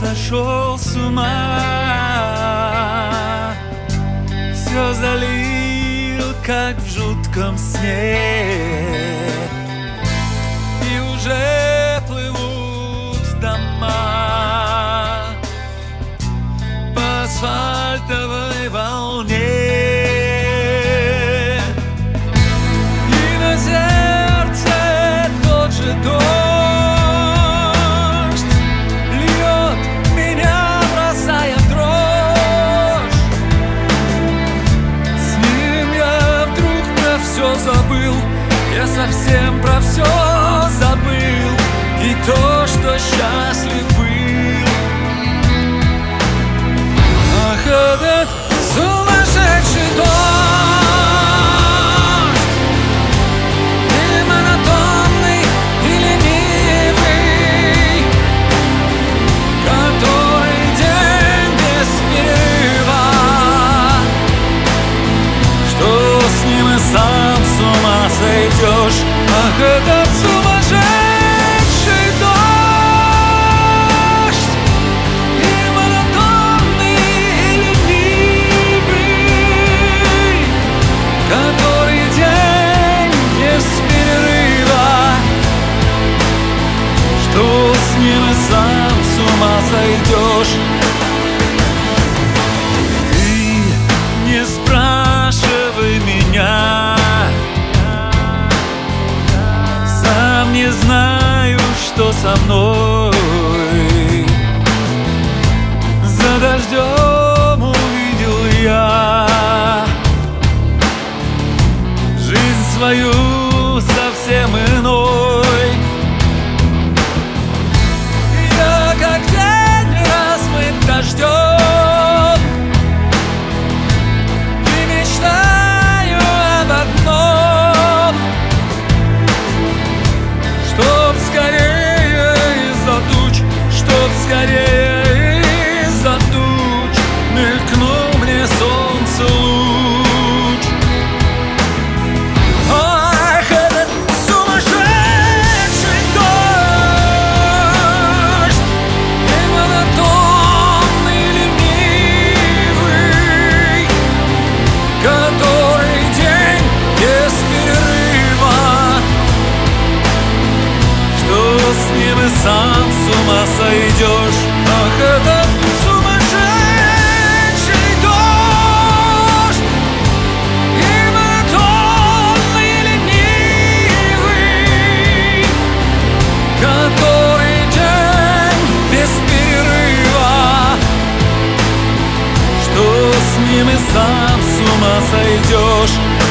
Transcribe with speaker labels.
Speaker 1: сошел с ума, все залил, как в жутком сне, и уже плывут дома по асфальтовой волне. И на сердце тот же дождь льет, меня бросая в дрожь. С ним я вдруг про все забыл, я совсем про все забыл, и то, что счастлив был. Ах, этот сумасшедший дождь, или монотонный, или ленивый, который день без перерыва, что с ним и сам с ума сойдешь. Ах, этот сумасшедший дождь, и монотонный, и ленивый, который день без перерыва, что с ним и сам с ума сойдешь. Ты не спрашивай меня, сам не знаю, что со мной. За дождем увидел я жизнь свою совсем иной. Я как день размыт дождем и мечтаю об одном, чтоб скорее из-за туч, чтоб скорее из-за туч мелькнул мне солнце луч. Ах, этот сумасшедший дождь, и монотонный, ленивый, который день без перерыва, что с ним и сам с ума сойдешь. Ах, этот сумасшедший дождь, и монотонный, ленивый, который день без перерыва, что с ним и сам с ума сойдешь.